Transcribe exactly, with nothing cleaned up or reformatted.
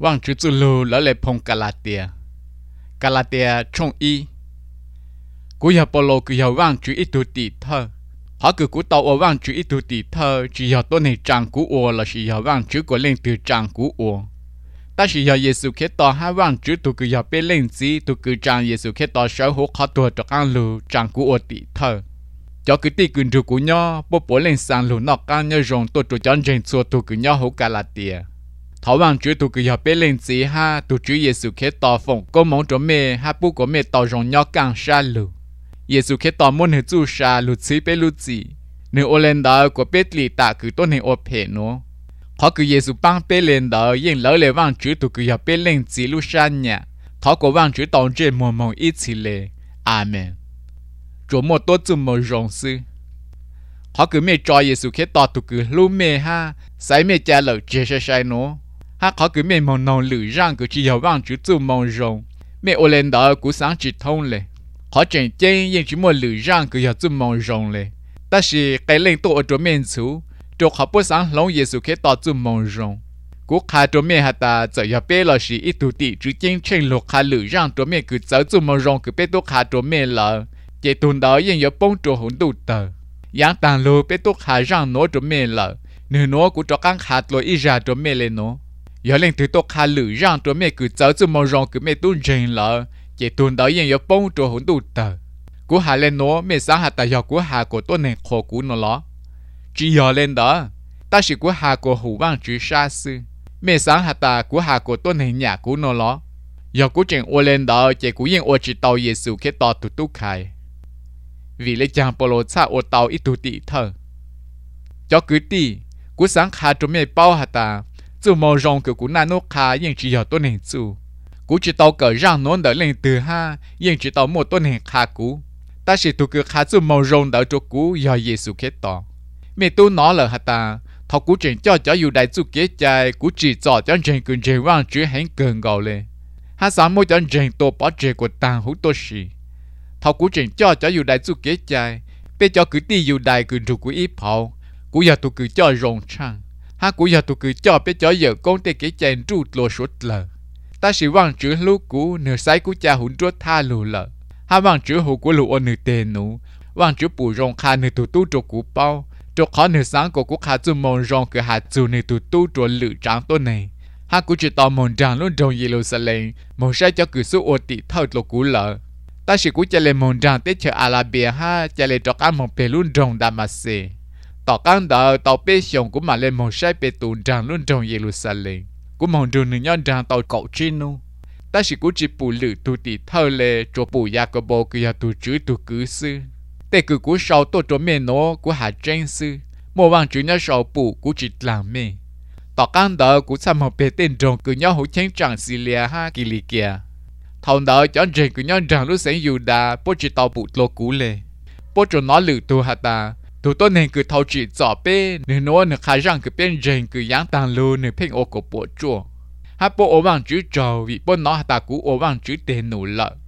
vang chữ tu lù lỡ lệ phong Galatia Galatia trong y cú giờ Paulo cứ giờ vang chữ ít tu tì thơ họ cứ cú tàu ở vang chữ ít tu tì thơ chỉ giờ tôi này trang cú ua là chỉ giờ vang chữ của lên từ trang cú ua ta chỉ giờ Giêsu kết tỏ hai vang chữ tu cứ giờ bên lên gì tu cứ trang Giêsu kết tỏ sáu hộp khó tuổi cho ăn lù trang cú ua tì thơ cho cứ tì cứ được cú nhau bố bố lên sang lù nọ can nhau rong tôi tôi chọn trên xua tu cứ nhau hộp Galatia thảo vang chữ tu cứ giờ bên lên gì ha tu chữ Giêsu kết tỏ phong có mong cho mẹ ha bố có mẹ tỏ rong nhau càng xa lù Giêsu kết tỏ muốn hình chú xa lù chí bên lù gì nếu ô lên đó của bết lì tạ cứ tôn hình ô phê nó họ cứ Giêsu băng bên lên đó yên lỡ lệ vang chữ tu cứ giờ bên lên gì lù xa nhẹ thảo có vang chữ tàu trên mùa mong ít chỉ lệ Amen chỗ một tốt chùm một rong sư họ cứ mẹ cho Giêsu kết tỏ tu cứ lù mẹ ha sai mẹ cha lỡ chế sai sai nó ha họ cứ mẹ mong nòng lử răng cứ chỉ giờ vang chữ chùm mong rong mẹ ô lên đó cũng sáng chỉ thông lệ họ chẳng chơi nhưng chỉ một lử răng cứ giờ chùm mong rong lệ ta chỉ cái lên tổ ở chỗ miền chú chỗ họ bớt sáng lòng Giêsu kết tỏ chùm mong rong cú khai chỗ miền hạt ta giờ giờ bé là chỉ ít tu tị chứ chính trên lục khai lử răng chỗ miền cứ giờ chùm mong rong cứ bé tốt khai chỗ miền là chỉ tuần đó nhưng giờ bông chỗ hỗn tụ tờ giang tàng lô bé tốt khai răng nó chỗ miền là nửa nó cũng cho các hạt lôi ít ra chỗ miền lên nó giờ lên từ tốt khai lử răng chỗ miền cứ giờ chùm mong rong cứ miền tu rèn là chỉ tuần đó nhưng giờ bông chỗ hỗn tụ tờ cú hà lên nó mẹ sáng hạt tại giờ cú hà của tôi này khổ cú nó ló chỉ giờ lên đó ta chỉ cú hà của hủ vang chữ sa sư mẹ sáng hạt tại cú hà của tôi này nhà cú nó ló giờ cú chuyện ô lên đó chỉ cú yên ô chỉ tàu Giêsu cái tàu tụt tụt khai vì lấy chàng Paulo xa ô tàu ít tụt tị thở cho cứ tị cú sáng khai cho mẹ bao hạt ta dù màu rong của cú nano khai nhưng chỉ giờ tôi này chú cú chỉ tàu cỡ răng nón đỡ lên từ ha nhưng chỉ tàu một tôi này khai cú ta chỉ tu cứ khá chú màu rồng đỡ cho cú do Giêsu kết tỏ mẹ tu nó là hả ta thọ cú chuyện cho cho dù đại chú kế trai cú chỉ cho cho chuyện cứ chuyện vang chữ hẹn gần gầu lên ha sáng mỗi cho chuyện tổ bỏ chuyện của tàng hữu tô sĩ thọ cú chuyện cho cho dù đại chú kế trai bây cho cứ đi dù đại cứ rủ cú ít phao cú giờ tu cứ cho rồng trăng ha cú giờ tu cứ cho bây cho giờ con tê kế trai rút lô suốt lờ ta chỉ vang chữ lú cú nửa sai cú cha hùn rốt tha lù lờ ha vang chữ hồ của lũ ôn nửa tề nụ vang chữ bù rong kha nửa tụ tu trục cú bao trục khó nửa sáng của cú khá chữ mòn rong cửa hạt chữ nửa tụ tu trục lử trắngตัวnày ha cú chỉ tao mòn trắng luôn trong Jerusalem mòn sai cho cử số ô tị thâu lục cú lợ ta chỉ cú chạy lên mòn trắng tới chợ Arabia ha chạy lên trọc ăn mòn bể luôn trong Damascus tao căng đỡ tao bê xong cũng mà lên mòn sai bể tụ trắng luôn trong Jerusalem cú mòn đường nửa nhon trắng tao cậu trên nu ta chỉ cú chỉ bù lử tu tị thâu lệ cho bù ya cơ bò kia tu chữ tu cứ sư để cứ cú sau tôi cho mẹ nó cú hạ tranh sư mua vàng chữ nhá sau bù cú chỉ làm mẹ tao căng đỡ cú xăm học bề tên trồng cứ nhá hỗ chén chẳng xì lìa ha kỳ lì kia thầu đỡ chọn chuyện cứ nhá rằng lúc sáng dù đà bố chỉ tao bù lô cú lệ bố cho nó lử tu hạt ta tu tôi nên cứ thầu chỉ dọ bê nửa nó nửa khai răng cứ bên rèn cứ giáng tàng lô nửa phèn ô cổ bộ chua ha bố ổ vàng chữ trầu vì bố nó ta cú ổ vàng chữ tên nụ lợ